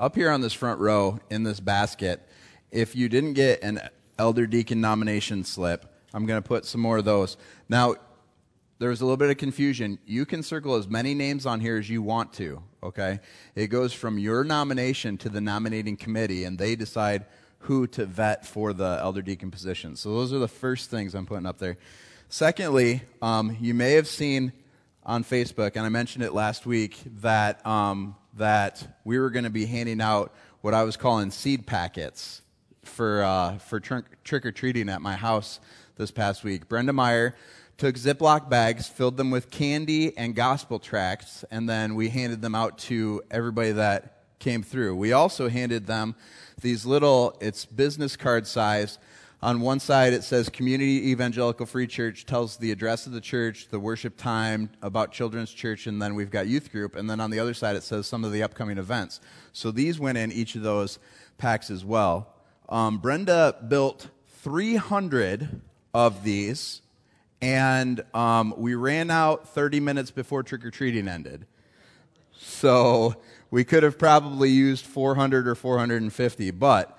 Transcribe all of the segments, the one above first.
up here on this front row in this basket, if you didn't get an elder deacon nomination slip, I'm going to put some more of those. Now, there was a little bit of confusion. You can circle as many names on here as you want to, okay? It goes from your nomination to the nominating committee, and they decide who to vet for the elder deacon position. So those are the first things I'm putting up there. Secondly, you may have seen on Facebook, and I mentioned it last week, that we were going to be handing out what I was calling seed packets for trick-or-treating at my house this past week. Brenda Meyer took Ziploc bags, filled them with candy and gospel tracts, and then we handed them out to everybody that came through. We also handed them these little, it's business card size. On one side it says Community Evangelical Free Church, tells the address of the church, the worship time, about children's church, and then we've got youth group. And then on the other side it says some of the upcoming events. So these went in each of those packs as well. Brenda built 300 of these, and we ran out 30 minutes before trick-or-treating ended. So we could have probably used 400 or 450, but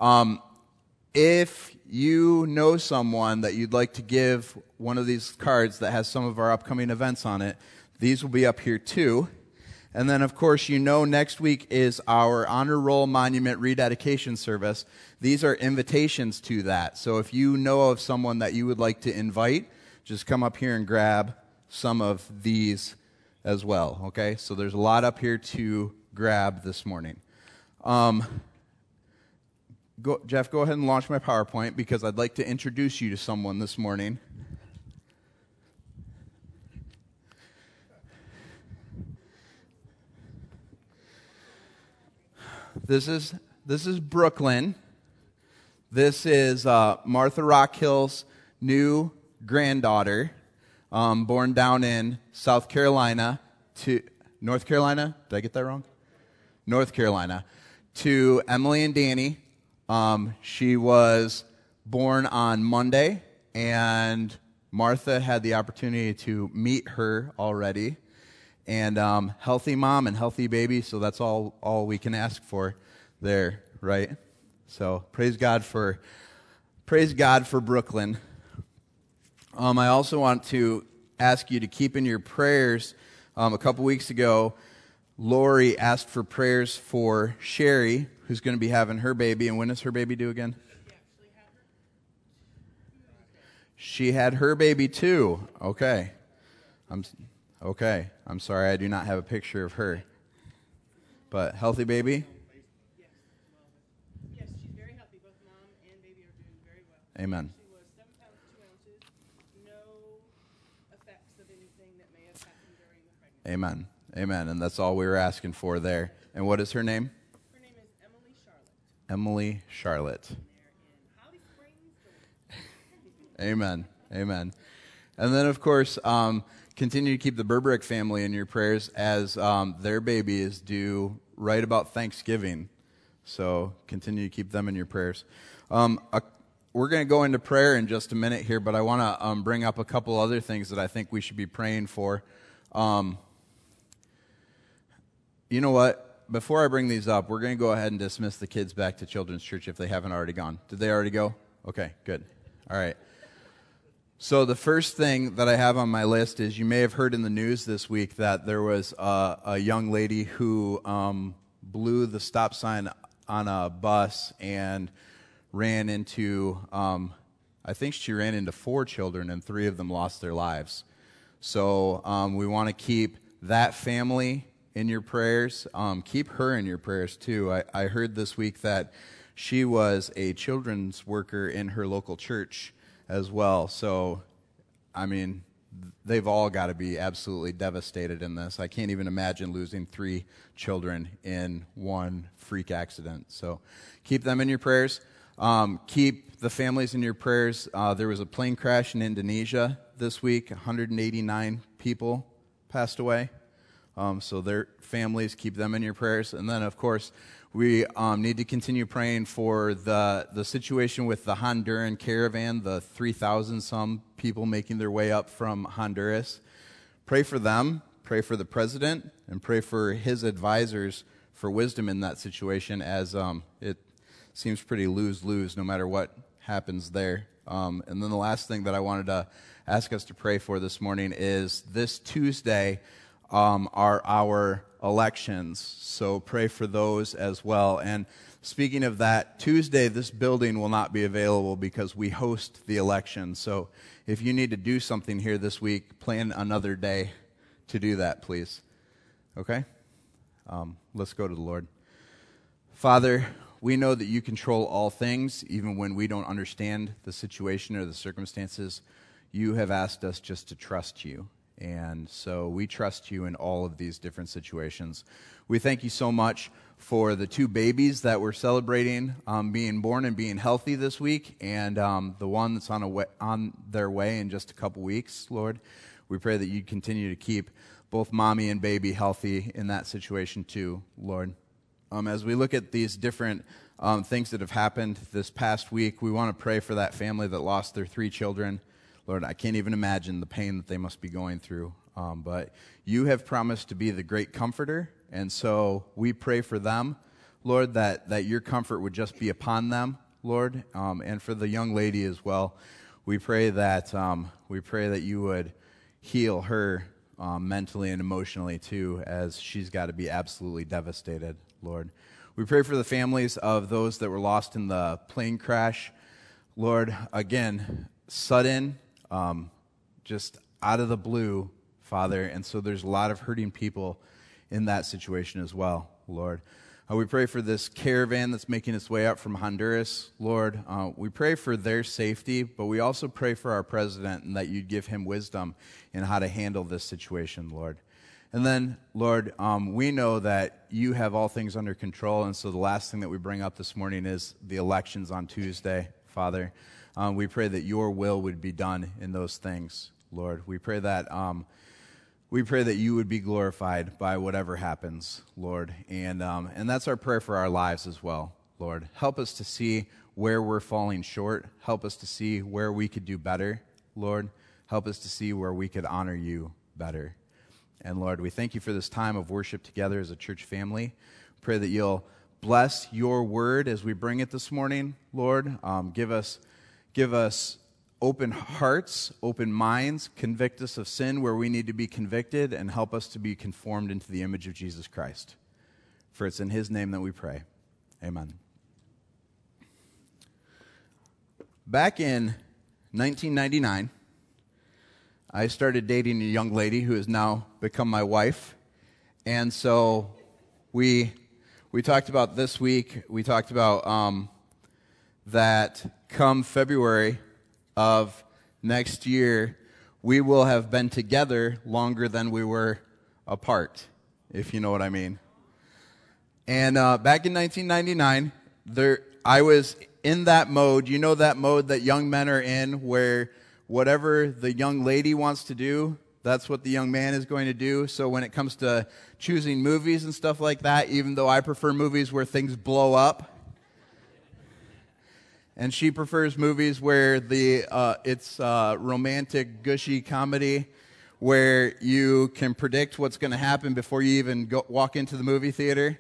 if you know someone that you'd like to give one of these cards that has some of our upcoming events on it, these will be up here too. And then, of course, you know next week is our Honor Roll Monument Rededication Service. These are invitations to that. So if you know of someone that you would like to invite, just come up here and grab some of these as well, okay? So there's a lot up here to grab this morning. Jeff, go ahead and launch my PowerPoint because I'd like to introduce you to someone this morning. This is Brooklyn. This is Martha Rockhill's new granddaughter, born down in South Carolina to North Carolina. Did I get that wrong? North Carolina. To Emily and Danny. She was born on Monday, and Martha had the opportunity to meet her already. And healthy mom and healthy baby, so that's all we can ask for there, right? So praise God for Brooklyn. I also want to ask you to keep in your prayers. A couple weeks ago, Lori asked for prayers for Sherry, who's going to be having her baby. And when does her baby due again? She had her baby too. Okay. I'm sorry, I do not have a picture of her. But healthy baby? Yes, she's very healthy. Both mom and baby are doing very well. Amen. She was 7 pounds, 2 ounces. No effects of anything that may have happened during the pregnancy. Amen. And that's all we were asking for there. And what is her name? Her name is Emily Charlotte. Emily Charlotte. And they're in Holly Springs, Georgia. Amen. And then, of course, continue to keep the Burbrick family in your prayers as their baby is due right about Thanksgiving. So continue to keep them in your prayers. We're going to go into prayer in just a minute here, but I want to bring up a couple other things that I think we should be praying for. You know what? Before I bring these up, we're going to go ahead and dismiss the kids back to Children's Church if they haven't already gone. Did they already go? Okay, good. All right. So the first thing that I have on my list is you may have heard in the news this week that there was a young lady who blew the stop sign on a bus and ran into, I think she ran into 4 children and 3 of them lost their lives. So we want to keep that family in your prayers. Keep her in your prayers too. I heard this week that she was a children's worker in her local church as well. So, I mean, they've all got to be absolutely devastated in this. I can't even imagine losing 3 children in one freak accident. So keep them in your prayers. Keep the families in your prayers. There was a plane crash in Indonesia this week. 189 people passed away. So their families, keep them in your prayers. And then, of course, we need to continue praying for the situation with the Honduran caravan, the 3,000-some people making their way up from Honduras. Pray for them, pray for the president, and pray for his advisors for wisdom in that situation, as it seems pretty lose-lose no matter what happens there. And then the last thing that I wanted to ask us to pray for this morning is this Tuesday are our elections, so pray for those as well. And speaking of that, Tuesday this building will not be available because we host the election. So if you need to do something here this week, plan another day to do that, please. Okay? Let's go to the Lord. Father, we know that you control all things, even when we don't understand the situation or the circumstances. You have asked us just to trust you. And so we trust you in all of these different situations. We thank you so much for the 2 babies that we're celebrating being born and being healthy this week, and the one that's on their way in just a couple weeks, Lord. We pray that you continue to keep both mommy and baby healthy in that situation too, Lord. As we look at these different things that have happened this past week, we want to pray for that family that lost their 3 children. Lord, I can't even imagine the pain that they must be going through. But you have promised to be the great comforter, and so we pray for them, Lord, that your comfort would just be upon them, Lord, and for the young lady as well. We pray that you would heal her mentally and emotionally too, as she's got to be absolutely devastated, Lord. We pray for the families of those that were lost in the plane crash. Lord, again, sudden, just out of the blue, Father, and so there's a lot of hurting people in that situation as well, Lord. We pray for this caravan that's making its way up from Honduras, Lord. We pray for their safety, but we also pray for our president and that you'd give him wisdom in how to handle this situation, Lord. And then, Lord, we know that you have all things under control, and so the last thing that we bring up this morning is the elections on Tuesday, Father. We pray that your will would be done in those things, Lord. We pray that you would be glorified by whatever happens, Lord. And that's our prayer for our lives as well, Lord. Help us to see where we're falling short. Help us to see where we could do better, Lord. Help us to see where we could honor you better. And Lord, we thank you for this time of worship together as a church family. Pray that you'll bless your word as we bring it this morning, Lord. Give us open hearts, open minds, convict us of sin where we need to be convicted, and help us to be conformed into the image of Jesus Christ. For it's in his name that we pray. Amen. Back in 1999, I started dating a young lady who has now become my wife. And so we talked about this week, we talked about that come February of next year, we will have been together longer than we were apart, if you know what I mean. And back in 1999, I was in that mode. You know that mode that young men are in, where whatever the young lady wants to do, that's what the young man is going to do. So when it comes to choosing movies and stuff like that, even though I prefer movies where things blow up, and she prefers movies where it's romantic, gushy comedy, where you can predict what's going to happen before you even walk into the movie theater.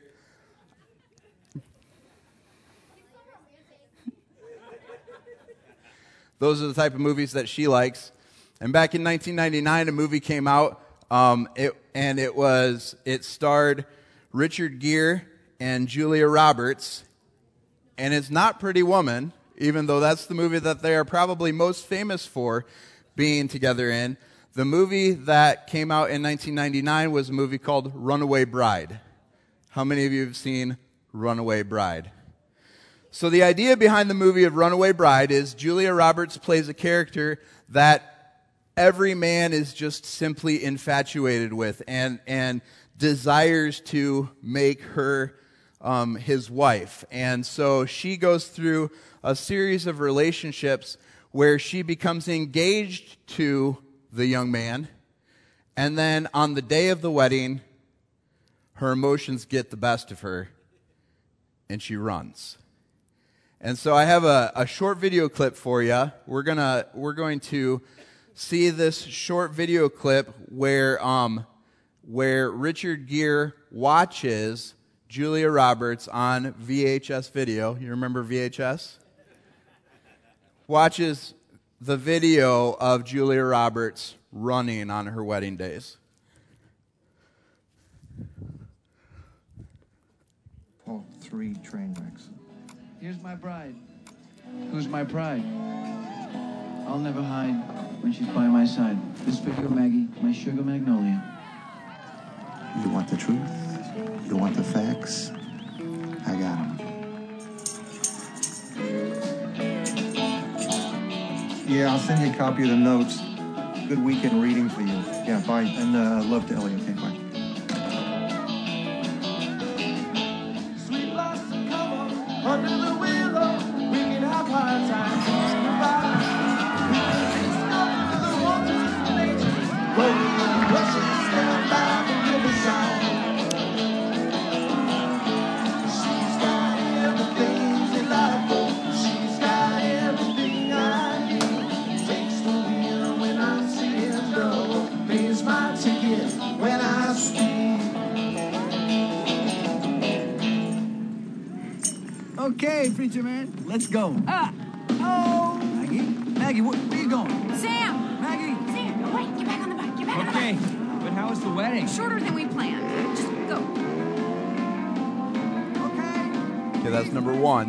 Those are the type of movies that she likes. And back in 1999, a movie came out, it starred Richard Gere and Julia Roberts, and it's not Pretty Woman, even though that's the movie that they are probably most famous for being together in. The movie that came out in 1999 was a movie called Runaway Bride. How many of you have seen Runaway Bride? So the idea behind the movie of Runaway Bride is Julia Roberts plays a character that every man is just simply infatuated with and desires to make her his wife. And so she goes through a series of relationships where she becomes engaged to the young man, and then on the day of the wedding, her emotions get the best of her, and she runs. And so I have a short video clip for you. We're going to see this short video clip where Richard Gere watches Julia Roberts on VHS video. You remember VHS? Watches the video of Julia Roberts running on her wedding days. Oh, 3 train wrecks. Here's my bride. Who's my pride? I'll never hide when she's by my side. This for you, Maggie, my sugar magnolia. You want the truth? You want the facts? I got them. Yeah, I'll send you a copy of the notes. Good weekend reading for you. Yeah, bye. And love to Ellie. Okay, bye. Sweet blossom, come on, under the willow, we can have hard times. Discover the waters of nature, rolling rushes down by the riverside. She's got everything in life, she's got everything I need. Takes the wheel when I'm seeing low, pays my ticket when I speak. Okay, preacher man, let's go. Oh! Maggie, where are you going? Sam! Maggie! Sam, no, wait, get back on the bike, get back on the Okay, but how was the wedding? bike. Shorter than we planned. Just go. Okay, that's number 1.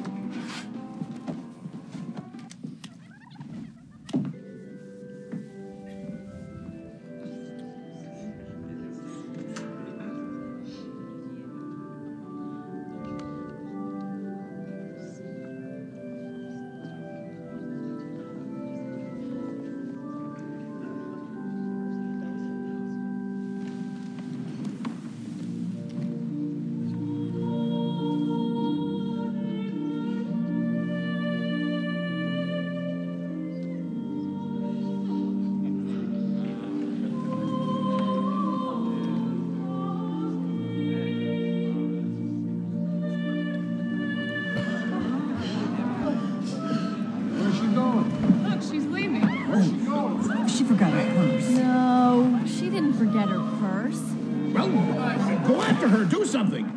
Look, she's leaving. She forgot her purse. No, she didn't forget her purse. Well, go after her. Do something.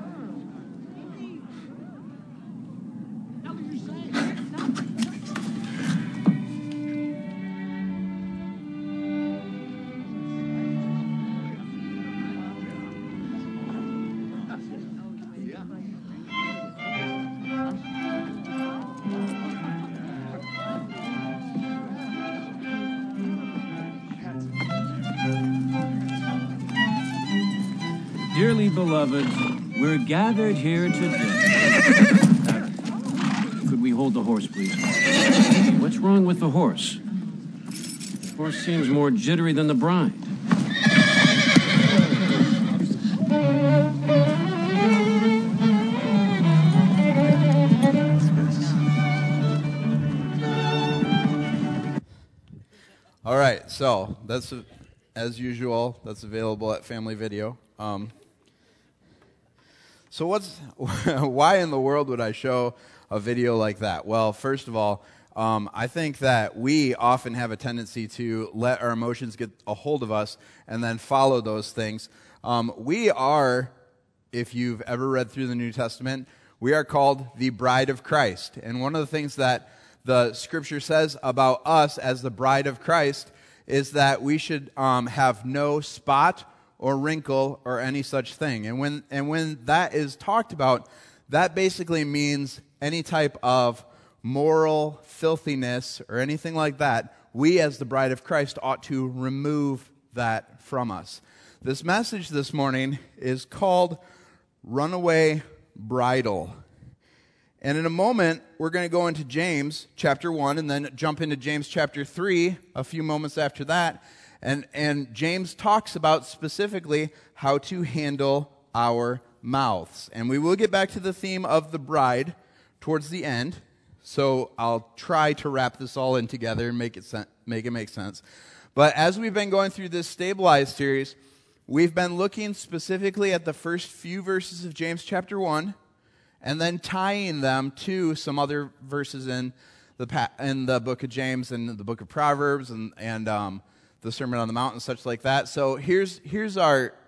Dearly beloved, we're gathered here today. Could we hold the horse, please? What's wrong with the horse? The horse seems more jittery than the bride. All right, so that's as usual. That's available at Family Video. So why in the world would I show a video like that? Well, first of all, I think that we often have a tendency to let our emotions get a hold of us and then follow those things. We are, if you've ever read through the New Testament, we are called the bride of Christ. And one of the things that the Scripture says about us as the bride of Christ is that we should have no spot or wrinkle or any such thing. And when that is talked about, that basically means any type of moral filthiness or anything like that, we as the bride of Christ ought to remove that from us. This message this morning is called Runaway Bridal. And in a moment, we're going to go into James chapter 1 and then jump into James chapter 3 a few moments after that. And James talks about specifically how to handle our mouths. And we will get back to the theme of the bride towards the end. So I'll try to wrap this all in together and make it make sense. But as we've been going through this Stabilized series, we've been looking specifically at the first few verses of James chapter 1 and then tying them to some other verses in the book of James and the book of Proverbs and the Sermon on the Mount and such like that. So here's our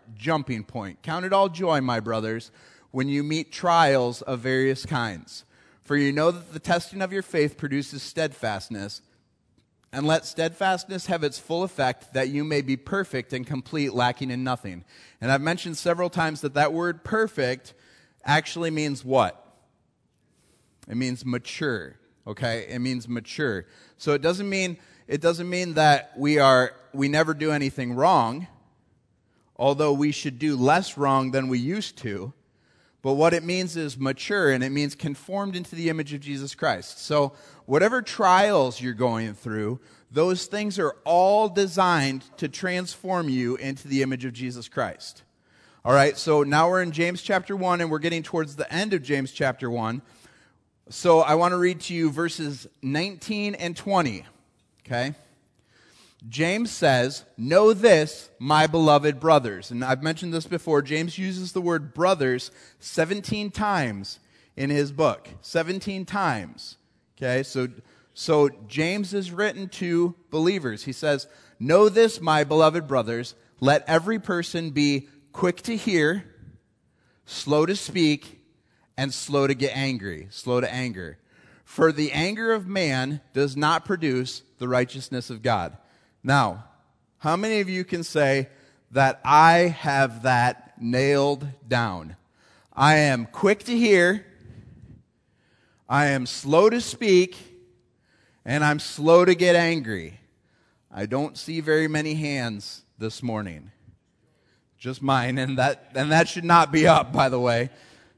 jumping point. Count it all joy, my brothers, when you meet trials of various kinds. For you know that the testing of your faith produces steadfastness. And let steadfastness have its full effect, that you may be perfect and complete, lacking in nothing. And I've mentioned several times that word perfect actually means what? It means mature, okay? It means mature. So it doesn't mean that we never do anything wrong, although we should do less wrong than we used to. But what it means is mature, and it means conformed into the image of Jesus Christ. So whatever trials you're going through, those things are all designed to transform you into the image of Jesus Christ. All right, so now we're in James chapter 1, and we're getting towards the end of James chapter 1. So I want to read to you verses 19 and 20, okay? James says, "Know this, my beloved brothers." And I've mentioned this before. James uses the word brothers 17 times in his book. 17 times. Okay, so James is written to believers. He says, "Know this, my beloved brothers, let every person be quick to hear, slow to speak, and slow to get angry." Slow to anger. "For the anger of man does not produce the righteousness of God." Now, how many of you can say that I have that nailed down? I am quick to hear, I am slow to speak, and I'm slow to get angry. I don't see very many hands this morning. Just mine, and that should not be up, by the way.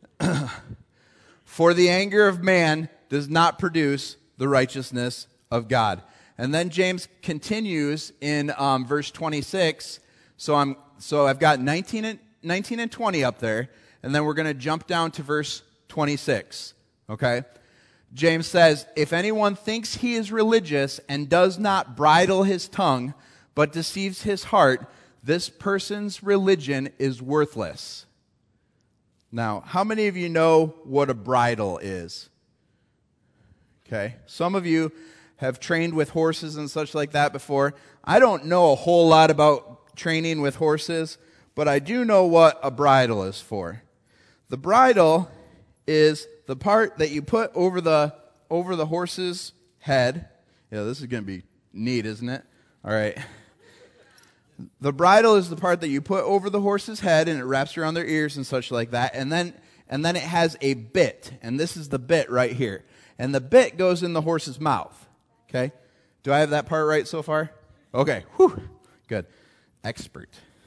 "For the anger of man does not produce the righteousness of God." And then James continues in verse 26. So I've got 19 and 20 up there, and then we're going to jump down to verse 26. Okay? James says, "If anyone thinks he is religious and does not bridle his tongue, but deceives his heart, this person's religion is worthless." Now, how many of you know what a bridle is? Okay? Some of you have trained with horses and such like that before. I don't know a whole lot about training with horses, but I do know what a bridle is for. The bridle is the part that you put over the horse's head. Yeah, this is going to be neat, isn't it? All right. The bridle is the part that you put over the horse's head, and it wraps around their ears and such like that. And then it has a bit, and this is the bit right here. And the bit goes in the horse's mouth. Okay? Do I have that part right so far? Okay. Whew. Good. Expert.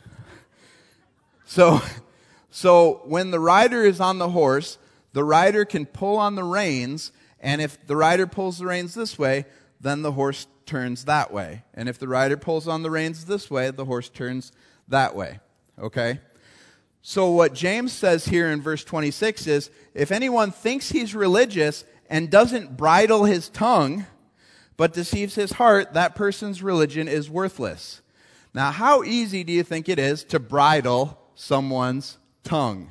So when the rider is on the horse, the rider can pull on the reins, and if the rider pulls the reins this way, then the horse turns that way. And if the rider pulls on the reins this way, the horse turns that way. Okay? So what James says here in verse 26 is, if anyone thinks he's religious and doesn't bridle his tongue, but deceives his heart, that person's religion is worthless. Now, how easy do you think it is to bridle someone's tongue?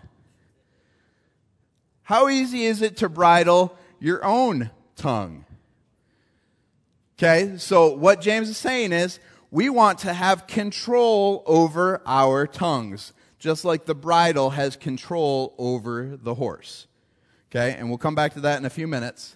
How easy is it to bridle your own tongue? Okay, so what James is saying is, we want to have control over our tongues, just like the bridle has control over the horse. Okay, and we'll come back to that in a few minutes.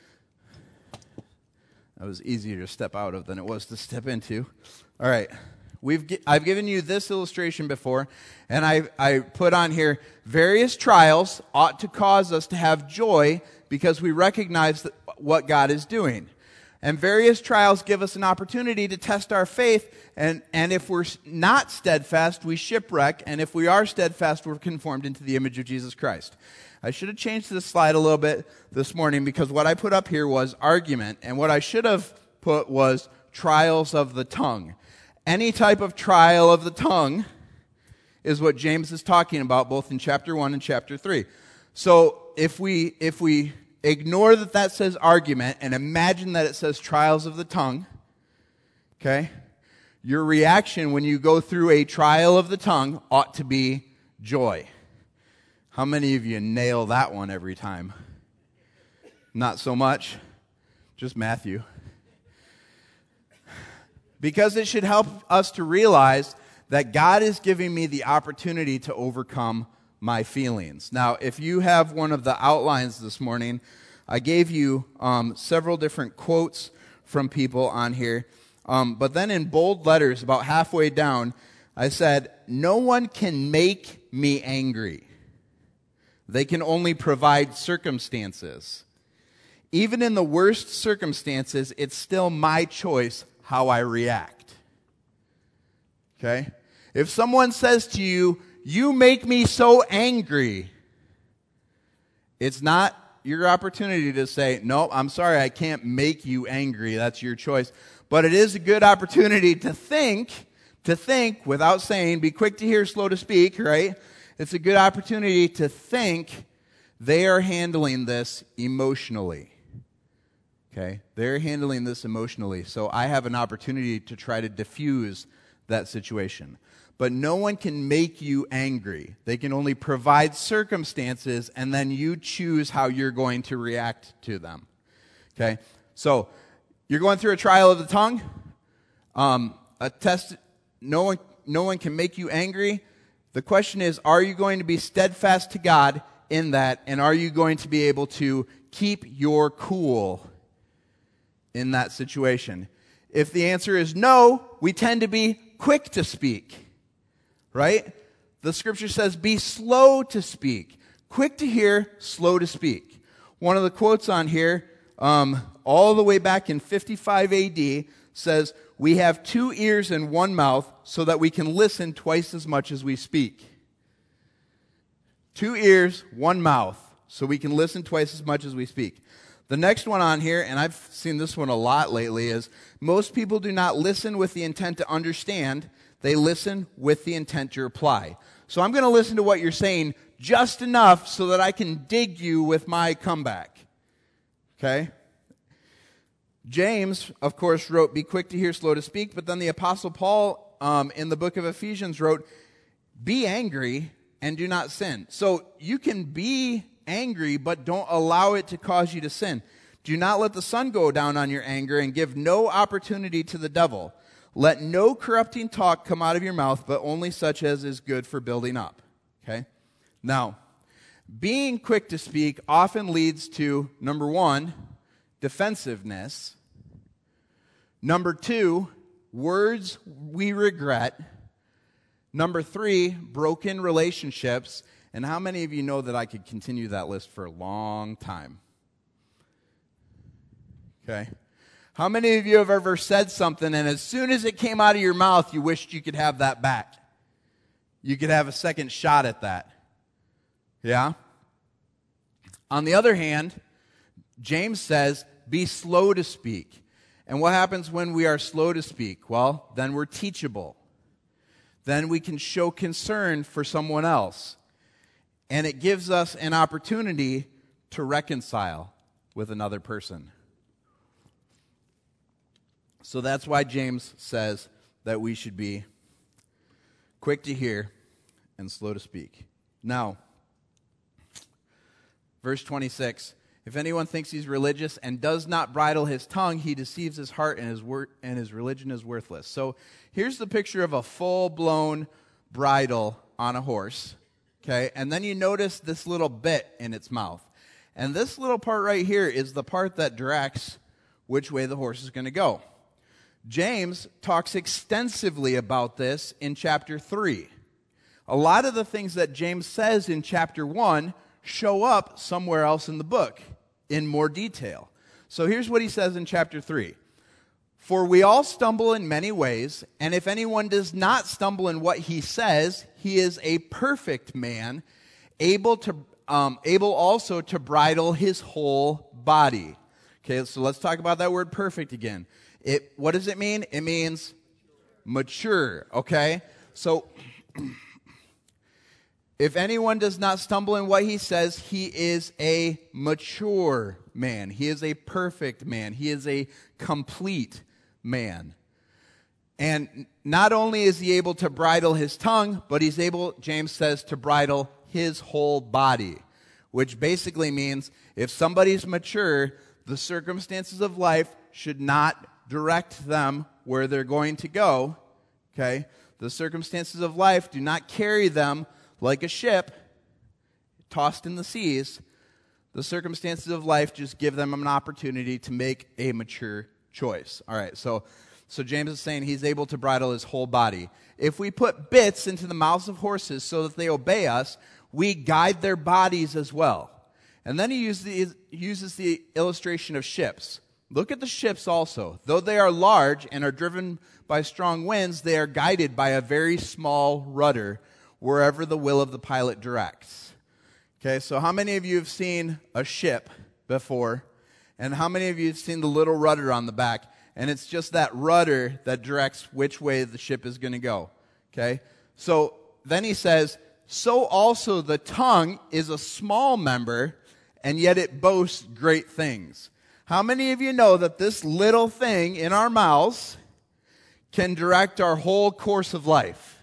That was easier to step out of than it was to step into. All right. I've given you this illustration before, and I put on here, various trials ought to cause us to have joy because we recognize what God is doing. And various trials give us an opportunity to test our faith, and if we're not steadfast, we shipwreck, and if we are steadfast, we're conformed into the image of Jesus Christ. I should have changed this slide a little bit this morning because what I put up here was argument, and what I should have put was trials of the tongue. Any type of trial of the tongue is what James is talking about both in chapter 1 and chapter 3. So if we ignore that says argument and imagine that it says trials of the tongue, okay, your reaction when you go through a trial of the tongue ought to be joy. How many of you nail that one every time? Not so much. Just Matthew. Because it should help us to realize that God is giving me the opportunity to overcome my feelings. Now, if you have one of the outlines this morning, I gave you several different quotes from people on here. But then in bold letters, about halfway down, I said, no one can make me angry. They can only provide circumstances. Even in the worst circumstances, it's still my choice how I react. Okay? If someone says to you, you make me so angry, it's not your opportunity to say, no, I'm sorry, I can't make you angry. That's your choice. But it is a good opportunity to think without saying, be quick to hear, slow to speak, right? It's a good opportunity to think they are handling this emotionally. Okay? They're handling this emotionally. So I have an opportunity to try to diffuse that situation. But no one can make you angry. They can only provide circumstances, and then you choose how you're going to react to them. Okay? So you're going through a trial of the tongue. A test. No one can make you angry. The question is, are you going to be steadfast to God in that, and are you going to be able to keep your cool in that situation? If the answer is no, we tend to be quick to speak, right? The scripture says, be slow to speak, quick to hear, slow to speak. One of the quotes on here, all the way back in 55 AD, says, we have 2 ears and 1 mouth so that we can listen twice as much as we speak. 2 ears, 1 mouth, so we can listen twice as much as we speak. The next one on here, and I've seen this one a lot lately, is most people do not listen with the intent to understand. They listen with the intent to reply. So I'm going to listen to what you're saying just enough so that I can dig you with my comeback. Okay? James, of course, wrote, be quick to hear, slow to speak. But then the Apostle Paul, in the book of Ephesians, wrote, be angry and do not sin. So you can be angry, but don't allow it to cause you to sin. Do not let the sun go down on your anger and give no opportunity to the devil. Let no corrupting talk come out of your mouth, but only such as is good for building up. Okay? Now, being quick to speak often leads to, number 1, defensiveness. Number 2, words we regret. Number 3, broken relationships. And how many of you know that I could continue that list for a long time? Okay. How many of you have ever said something and as soon as it came out of your mouth, you wished you could have that back? You could have a second shot at that. Yeah? On the other hand, James says, be slow to speak. And what happens when we are slow to speak? Well, then we're teachable. Then we can show concern for someone else. And it gives us an opportunity to reconcile with another person. So that's why James says that we should be quick to hear and slow to speak. Now, verse 26, if anyone thinks he's religious and does not bridle his tongue, he deceives his heart and his religion is worthless. So here's the picture of a full-blown bridle on a horse. Okay, and then you notice this little bit in its mouth. And this little part right here is the part that directs which way the horse is going to go. James talks extensively about this in chapter 3. A lot of the things that James says in chapter 1 show up somewhere else in the book in more detail. So here's what he says in chapter 3. For we all stumble in many ways, and if anyone does not stumble in what he says, he is a perfect man, able also to bridle his whole body. Okay, so let's talk about that word perfect again. What does it mean? It means mature, okay? So if anyone does not stumble in what he says, he is a mature man. He is a perfect man. He is a complete man. And not only is he able to bridle his tongue, but he's able, James says, to bridle his whole body, which basically means if somebody's mature, the circumstances of life should not direct them where they're going to go, okay? The circumstances of life do not carry them like a ship tossed in the seas. The circumstances of life just give them an opportunity to make a mature choice. All right, so James is saying he's able to bridle his whole body. If we put bits into the mouths of horses so that they obey us, we guide their bodies as well. And then he uses the illustration of ships. Look at the ships also. Though they are large and are driven by strong winds, they are guided by a very small rudder wherever the will of the pilot directs. Okay, so how many of you have seen a ship before? And how many of you have seen the little rudder on the back? And it's just that rudder that directs which way the ship is going to go. Okay? So then he says, so also the tongue is a small member, and yet it boasts great things. How many of you know that this little thing in our mouths can direct our whole course of life?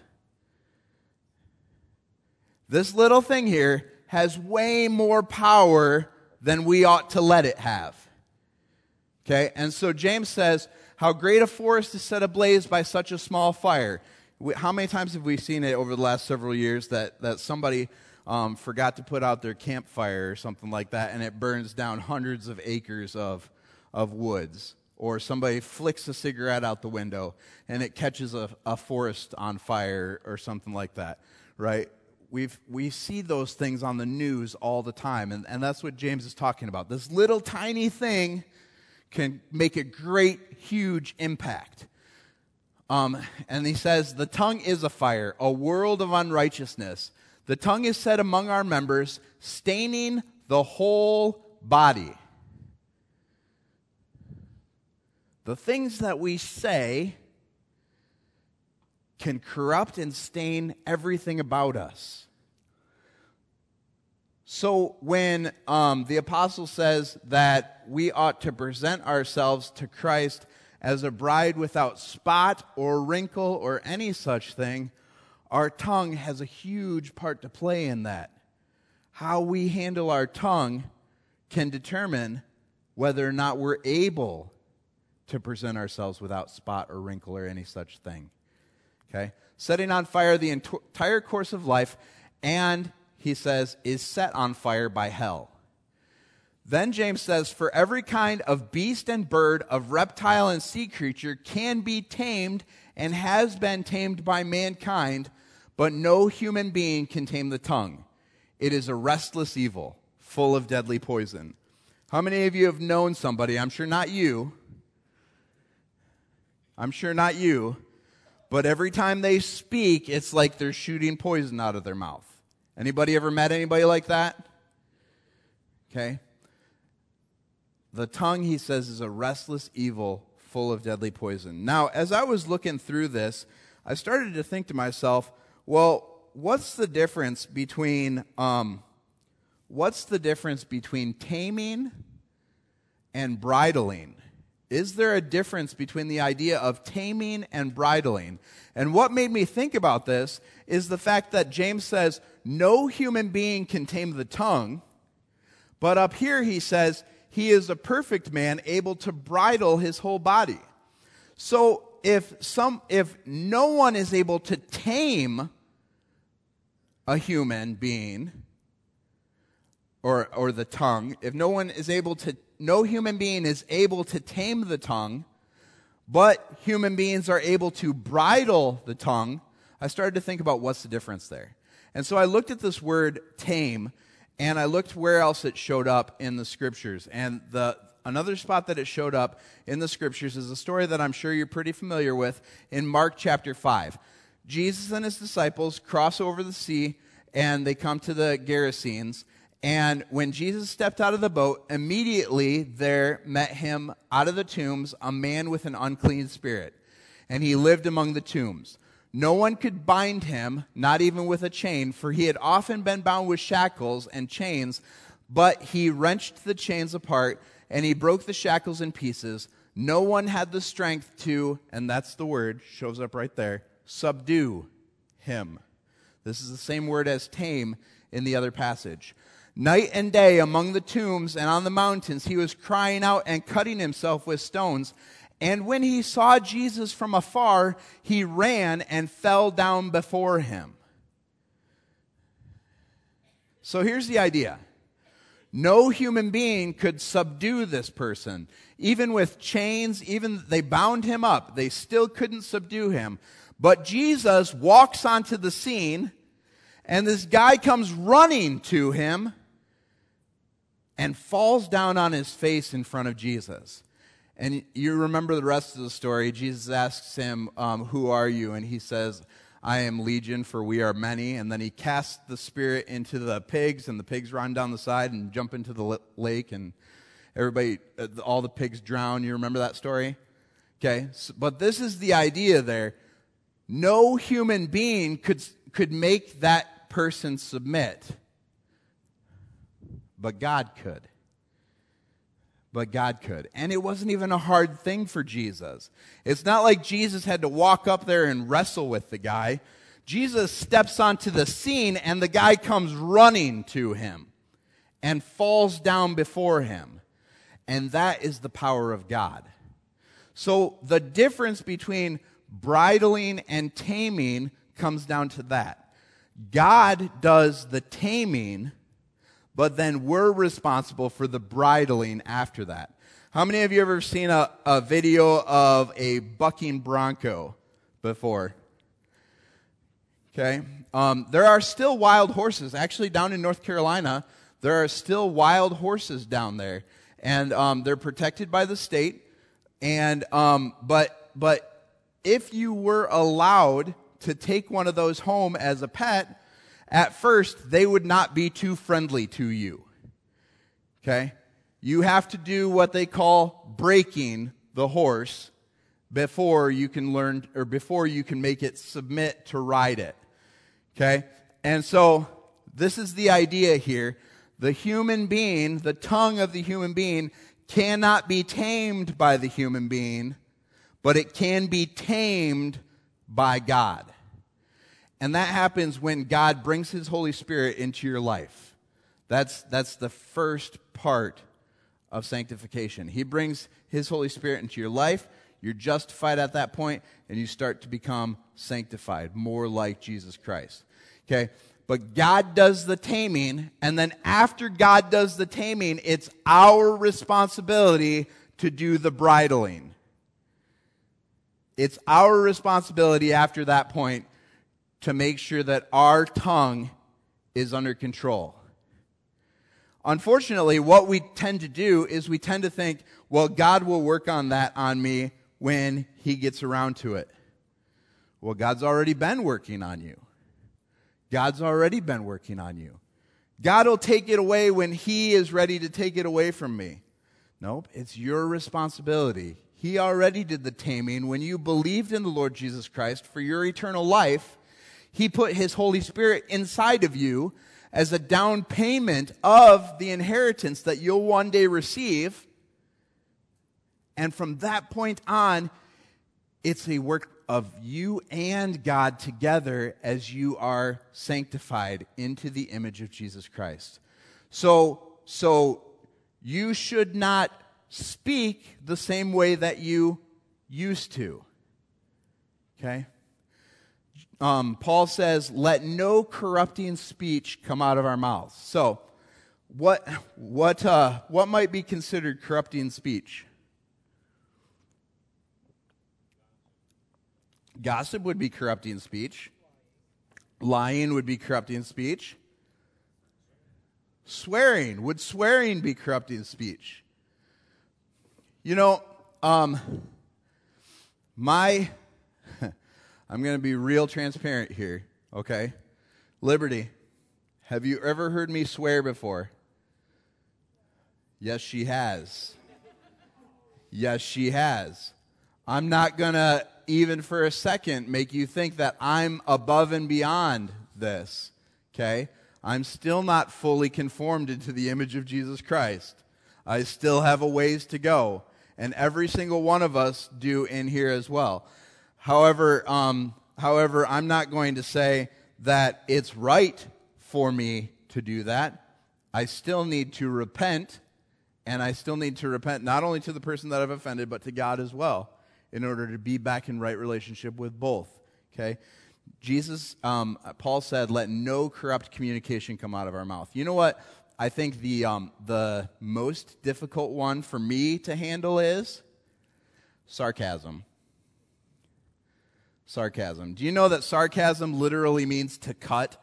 This little thing here has way more power than we ought to let it have. Okay, and so James says, how great a forest is set ablaze by such a small fire. How many times have we seen it over the last several years that somebody forgot to put out their campfire or something like that, and it burns down hundreds of acres of woods? Or somebody flicks a cigarette out the window, and it catches a forest on fire or something like that, right? We see those things on the news all the time, and that's what James is talking about. This little tiny thing can make a great, huge impact. And he says, the tongue is a fire, a world of unrighteousness. The tongue is set among our members, staining the whole body. The things that we say can corrupt and stain everything about us. So when the apostle says that we ought to present ourselves to Christ as a bride without spot or wrinkle or any such thing, our tongue has a huge part to play in that. How we handle our tongue can determine whether or not we're able to present ourselves without spot or wrinkle or any such thing. Okay? Setting on fire the entire course of life, and he says, is set on fire by hell. Then James says, for every kind of beast and bird, of reptile and sea creature can be tamed and has been tamed by mankind, but no human being can tame the tongue. It is a restless evil, full of deadly poison. How many of you have known somebody, I'm sure not you, but every time they speak, it's like they're shooting poison out of their mouth. Anybody ever met anybody like that? Okay. The tongue, he says, is a restless evil full of deadly poison. Now, as I was looking through this, I started to think to myself, well, what's the difference between taming and bridling? Is there a difference between the idea of taming and bridling? And what made me think about this is the fact that James says no human being can tame the tongue, but up here he says he is a perfect man able to bridle his whole body. So if no one is able to tame a human being or the tongue, if no human being is able to tame the tongue, but human beings are able to bridle the tongue, I started to think about what's the difference there. And so I looked at this word tame, and I looked where else it showed up in the scriptures. And another spot that it showed up in the scriptures is a story that I'm sure you're pretty familiar with in Mark chapter 5. Jesus and his disciples cross over the sea, and they come to the Gerasenes. And when Jesus stepped out of the boat, immediately there met him out of the tombs a man with an unclean spirit. And he lived among the tombs. No one could bind him, not even with a chain, for he had often been bound with shackles and chains, but he wrenched the chains apart, and he broke the shackles in pieces. No one had the strength to, and that's the word, shows up right there, subdue him. This is the same word as tame in the other passage. Night and day among the tombs and on the mountains, he was crying out and cutting himself with stones. And when he saw Jesus from afar, he ran and fell down before him. So here's the idea. No human being could subdue this person. Even with chains, even they bound him up, they still couldn't subdue him. But Jesus walks onto the scene, and this guy comes running to him and falls down on his face in front of Jesus. And you remember the rest of the story. Jesus asks him, who are you? And he says, I am Legion, for we are many. And then he casts the spirit into the pigs, and the pigs run down the side and jump into the lake, and everybody, all the pigs drown. You remember that story? Okay, but this is the idea there. No human being could make that person submit, but God could. But God could. And it wasn't even a hard thing for Jesus. It's not like Jesus had to walk up there and wrestle with the guy. Jesus steps onto the scene, and the guy comes running to him and falls down before him. And that is the power of God. So the difference between bridling and taming comes down to that. God does the taming, but then we're responsible for the bridling after that. How many of you have ever seen a video of a bucking bronco before? Okay. There are still wild horses. Actually, down in North Carolina, there are still wild horses down there. And they're protected by the state. And but if you were allowed to take one of those home as a pet, at first, they would not be too friendly to you. Okay? You have to do what they call breaking the horse before you can learn, or before you can make it submit to ride it. Okay? And so, this is the idea here. The human being, the tongue of the human being, cannot be tamed by the human being, but it can be tamed by God. And that happens when God brings His Holy Spirit into your life. That's the first part of sanctification. He brings His Holy Spirit into your life. You're justified at that point, and you start to become sanctified, more like Jesus Christ. Okay? But God does the taming, and then after God does the taming, it's our responsibility to do the bridling. It's our responsibility after that point to make sure that our tongue is under control. Unfortunately, what we tend to do is we tend to think, well, God will work on that on me when He gets around to it. Well, God's already been working on you. God's already been working on you. God will take it away when He is ready to take it away from me. Nope, it's your responsibility. He already did the taming. When you believed in the Lord Jesus Christ for your eternal life, He put His Holy Spirit inside of you as a down payment of the inheritance that you'll one day receive. And from that point on, it's a work of you and God together as you are sanctified into the image of Jesus Christ. So you should not speak the same way that you used to. Okay? Paul says, let no corrupting speech come out of our mouths. So, what might be considered corrupting speech? Gossip would be corrupting speech. Lying would be corrupting speech. Would swearing be corrupting speech? You know, I'm going to be real transparent here, okay? Liberty, have you ever heard me swear before? Yes, she has. Yes, she has. I'm not going to, even for a second, make you think that I'm above and beyond this, okay? I'm still not fully conformed into the image of Jesus Christ. I still have a ways to go, and every single one of us do in here as well. However, I'm not going to say that it's right for me to do that. I still need to repent And I still need to repent, not only to the person that I've offended, but to God as well, in order to be back in right relationship with both. Okay? Jesus, Paul said, let no corrupt communication come out of our mouth. You know what I think the most difficult one for me to handle is? Sarcasm. Sarcasm. Do you know that sarcasm literally means to cut?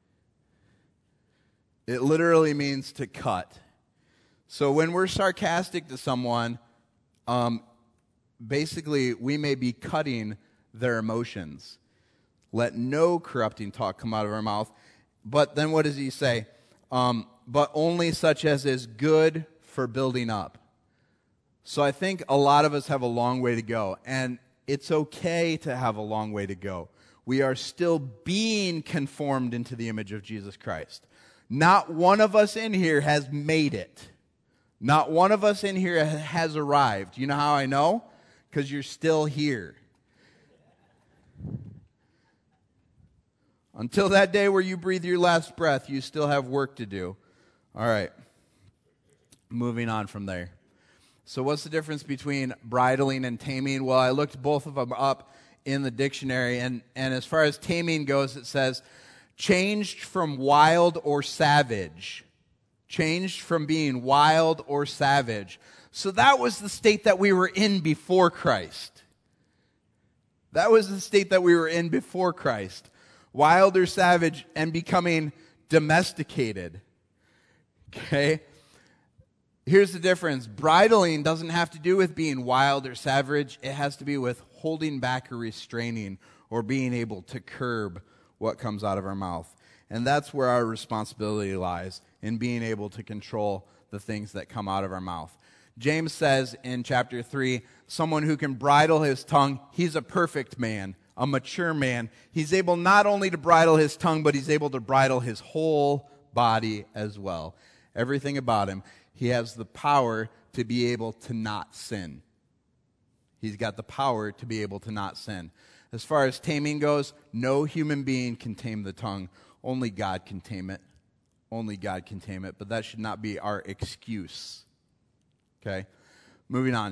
It literally means to cut. So when we're sarcastic to someone, basically we may be cutting their emotions. Let no corrupting talk come out of our mouth. But then what does he say? But only such as is good for building up. So I think a lot of us have a long way to go. And it's okay to have a long way to go. We are still being conformed into the image of Jesus Christ. Not one of us in here has made it. Not one of us in here has arrived. You know how I know? Because you're still here. Until that day where you breathe your last breath, you still have work to do. All right. Moving on from there. So what's the difference between bridling and taming? Well, I looked both of them up in the dictionary, and as far as taming goes, it says, changed from wild or savage. Changed from being wild or savage. So that was the state that we were in before Christ. That was the state that we were in before Christ. Wild or savage and becoming domesticated. Okay? Here's the difference. Bridling doesn't have to do with being wild or savage. It has to be with holding back or restraining or being able to curb what comes out of our mouth. And that's where our responsibility lies, in being able to control the things that come out of our mouth. James says in chapter 3, someone who can bridle his tongue, he's a perfect man, a mature man. He's able not only to bridle his tongue, but he's able to bridle his whole body as well. Everything about him. He has the power to be able to not sin. He's got the power to be able to not sin. As far as taming goes, no human being can tame the tongue. Only God can tame it. Only God can tame it. But that should not be our excuse. Okay? Moving on.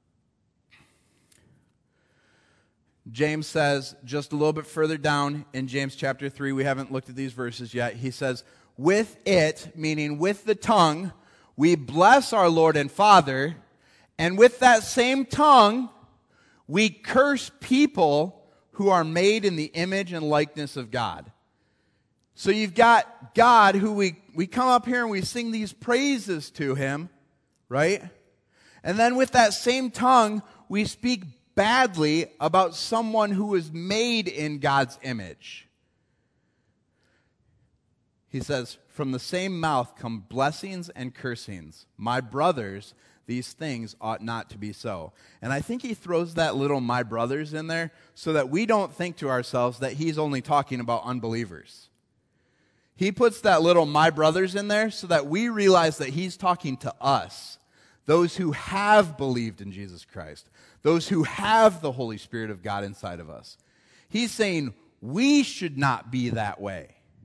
James says, just a little bit further down in James chapter 3, we haven't looked at these verses yet. He says, with it, meaning with the tongue, we bless our Lord and Father, and with that same tongue, we curse people who are made in the image and likeness of God. So you've got God who we come up here and we sing these praises to him, right? And then with that same tongue, we speak badly about someone who was made in God's image. He says, from the same mouth come blessings and cursings. My brothers, these things ought not to be so. And I think he throws that little my brothers in there so that we don't think to ourselves that he's only talking about unbelievers. He puts that little my brothers in there so that we realize that he's talking to us, those who have believed in Jesus Christ, those who have the Holy Spirit of God inside of us. He's saying we should not be that way.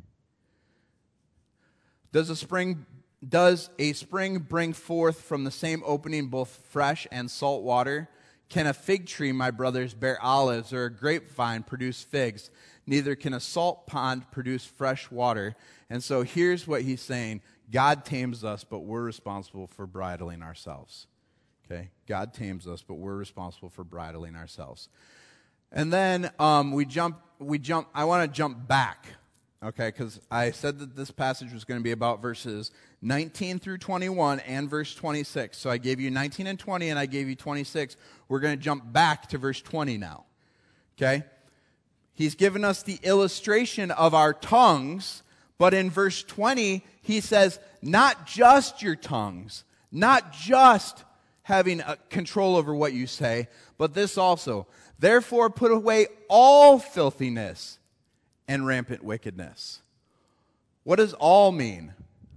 Does a spring bring forth from the same opening both fresh and salt water? Can a fig tree, my brothers, bear olives, or a grapevine produce figs? Neither can a salt pond produce fresh water. And so here's what he's saying. God tames us, but we're responsible for bridling ourselves. Okay? God tames us, but we're responsible for bridling ourselves. And then I want to jump back. Okay, because I said that this passage was going to be about verses 19 through 21 and verse 26. So I gave you 19 and 20, and I gave you 26. We're going to jump back to verse 20 now. Okay? He's given us the illustration of our tongues, but in verse 20, he says, not just your tongues, not just having control over what you say, but this also. Therefore, put away all filthiness and rampant wickedness. What does all mean?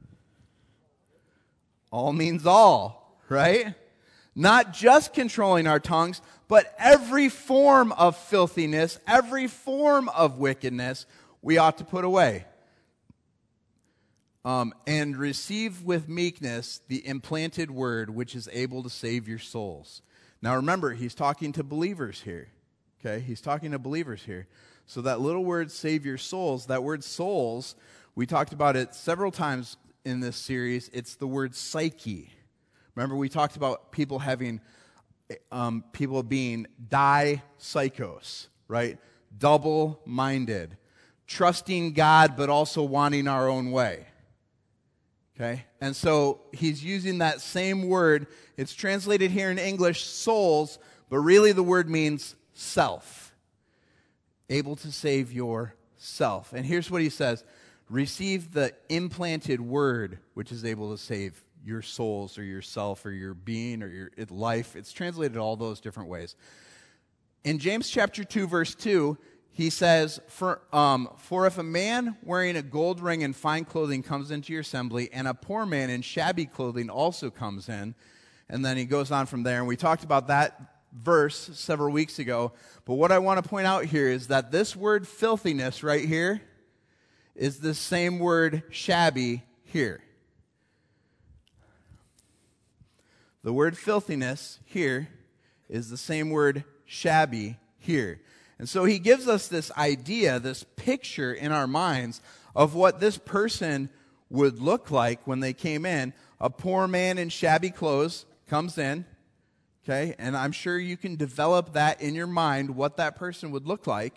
All means all, right? Not just controlling our tongues, but every form of filthiness, every form of wickedness, we ought to put away. And receive with meekness the implanted word which is able to save your souls. Now remember, he's talking to believers here. Okay, he's talking to believers here. So that little word, save your souls, that word souls, we talked about it several times in this series. It's the word psyche. Remember, we talked about people having, people being psychos, right? Double-minded, trusting God but also wanting our own way. Okay? And so he's using that same word. It's translated here in English, souls, but really the word means self. Able to save yourself. And here's what he says. Receive the implanted word which is able to save your souls or yourself or your being or your life. It's translated all those different ways. In James chapter 2, verse 2, he says, For if a man wearing a gold ring and fine clothing comes into your assembly, and a poor man in shabby clothing also comes in, and then he goes on from there. And we talked about that verse several weeks ago. But what I want to point out here is that this word filthiness right here is the same word shabby here. The word filthiness here is the same word shabby here. And so he gives us this idea, this picture in our minds of what this person would look like when they came in. A poor man in shabby clothes comes in, okay? And I'm sure you can develop that in your mind, what that person would look like.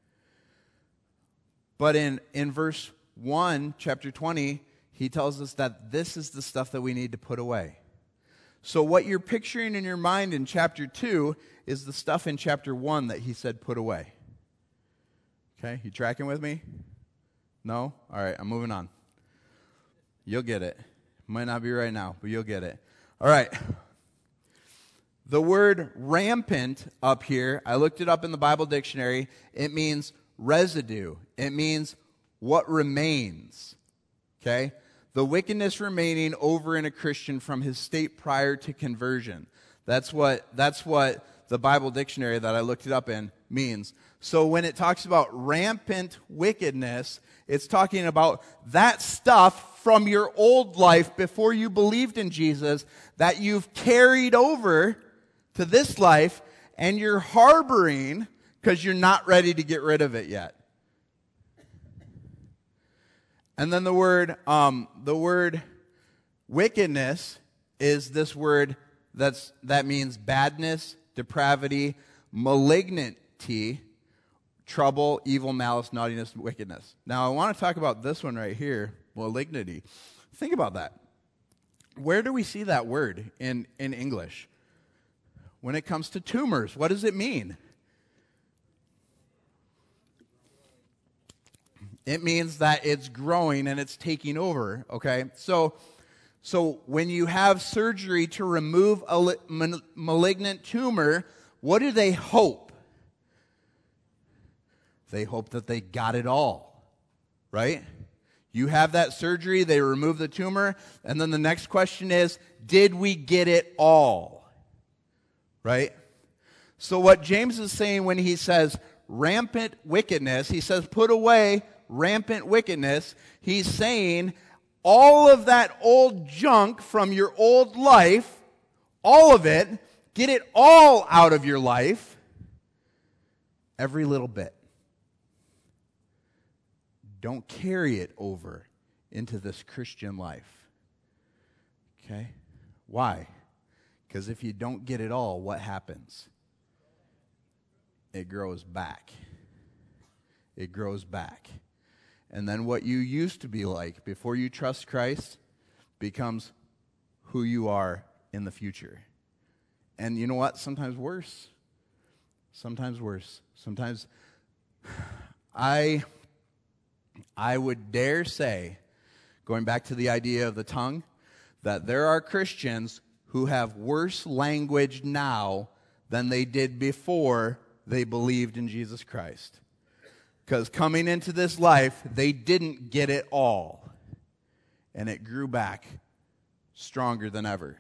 But in verse 1, chapter 20, he tells us that this is the stuff that we need to put away. So what you're picturing in your mind in chapter 2 is the stuff in chapter 1 that he said put away. Okay, you tracking with me? No? All right, I'm moving on. You'll get it. Might not be right now, but you'll get it. All right. The word rampant up here, I looked it up in the Bible dictionary. It means residue. It means what remains. Okay? The wickedness remaining over in a Christian from his state prior to conversion. That's what the Bible dictionary that I looked it up in means. So when it talks about rampant wickedness, it's talking about that stuff from your old life before you believed in Jesus that you've carried over to this life and you're harboring because you're not ready to get rid of it yet. And then the word wickedness is this word that means badness, depravity, malignity, trouble, evil, malice, naughtiness, wickedness. Now, I want to talk about this one right here, malignity. Think about that. Where do we see that word in English? When it comes to tumors, what does it mean? It means that it's growing and it's taking over, okay? So when you have surgery to remove a malignant tumor, what do they hope? They hope that they got it all, right? You have that surgery, they remove the tumor, and then the next question is, did we get it all? Right? So what James is saying when he says rampant wickedness, he says put away rampant wickedness, he's saying all of that old junk from your old life, all of it, get it all out of your life, every little bit. Don't carry it over into this Christian life. Okay? Why? Because if you don't get it all, what happens? It grows back. It grows back. And then what you used to be like before you trust Christ becomes who you are in the future. And you know what? Sometimes worse. Sometimes worse. Sometimes I would dare say, going back to the idea of the tongue, that there are Christians who have worse language now than they did before they believed in Jesus Christ. Because coming into this life, they didn't get it all. And it grew back stronger than ever.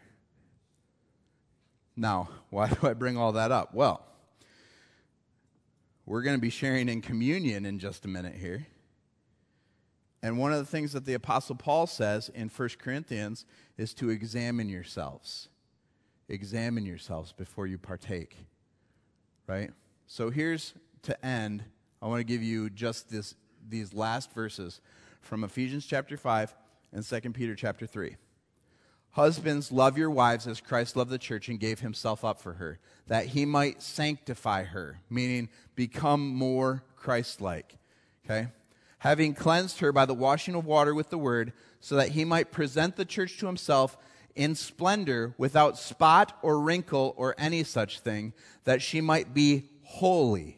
Now, why do I bring all that up? Well, we're going to be sharing in communion in just a minute here. And one of the things that the Apostle Paul says in 1 Corinthians is to examine yourselves. Examine yourselves before you partake. Right? So here's to end. I want to give you just these last verses from Ephesians chapter 5 and 2 Peter chapter 3. Husbands, love your wives as Christ loved the church and gave himself up for her, that he might sanctify her, meaning become more Christ-like. Okay? Having cleansed her by the washing of water with the word, so that he might present the church to himself in splendor, without spot or wrinkle or any such thing, that she might be holy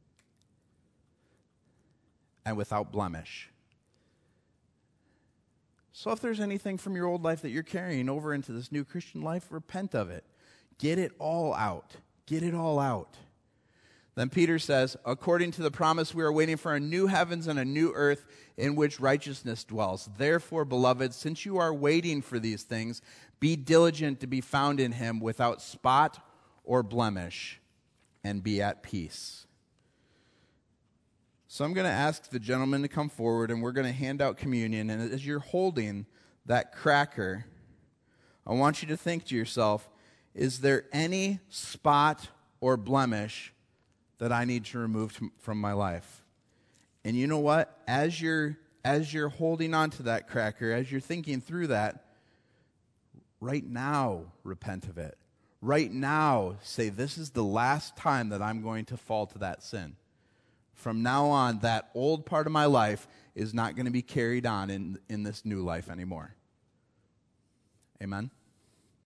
and without blemish. So if there's anything from your old life that you're carrying over into this new Christian life, repent of it. Get it all out. Get it all out. Then Peter says, according to the promise, we are waiting for a new heavens and a new earth in which righteousness dwells. Therefore, beloved, since you are waiting for these things, be diligent to be found in him without spot or blemish, and be at peace. So I'm going to ask the gentleman to come forward, and we're going to hand out communion. And as you're holding that cracker, I want you to think to yourself, is there any spot or blemish that I need to remove from my life? And you know what? As you're holding on to that cracker, as you're thinking through that, right now, repent of it. Right now, say, this is the last time that I'm going to fall to that sin. From now on, that old part of my life is not going to be carried on in this new life anymore. Amen?